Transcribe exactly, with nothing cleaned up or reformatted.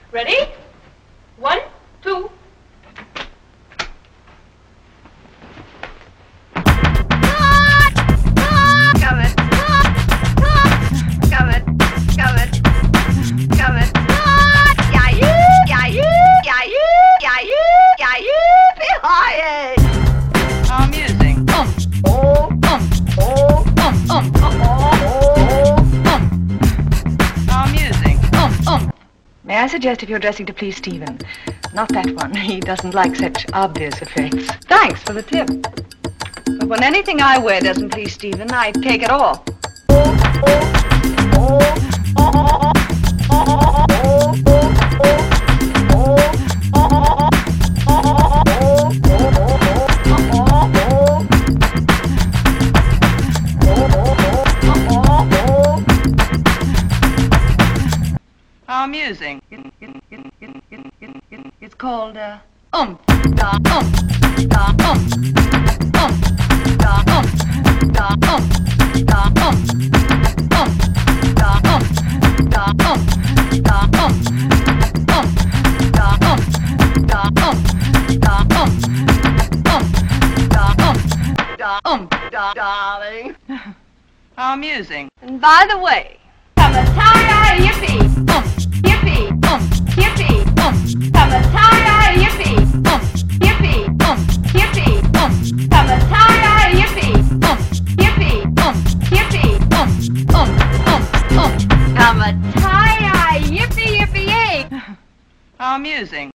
Ready? One, two. Come it. Come it. Come it. Come it. Yeah, you. Yeah, you. Yeah, you. Yeah, you. Yeah, you. Behind. Amusing. Um. Oh. Um. Oh. Um. Um. Oh. Um. Amusing. Um. Um. May I suggest if you're dressing to please Stephen? Not that one. He doesn't like such obvious effects. Thanks for the tip. But when anything I wear doesn't please Stephen, I take it all. Amusing. It's called, uh, um, da, um, da, um, um, da, um, da, um, da, um, um, da, um, da, um, da, um, um, da, um, da, um, da, um, um, da, um, da, um, da, darling. Amusing. And by the way, come a tie yippee, Um, yippee, um, yippee, um, come a tie yippee, um, yippee, um, yippee, um, come a tie yippee, um, yippee, um, yippee, um, um, um, um. come a tie yippee, yippee, yay. Amusing.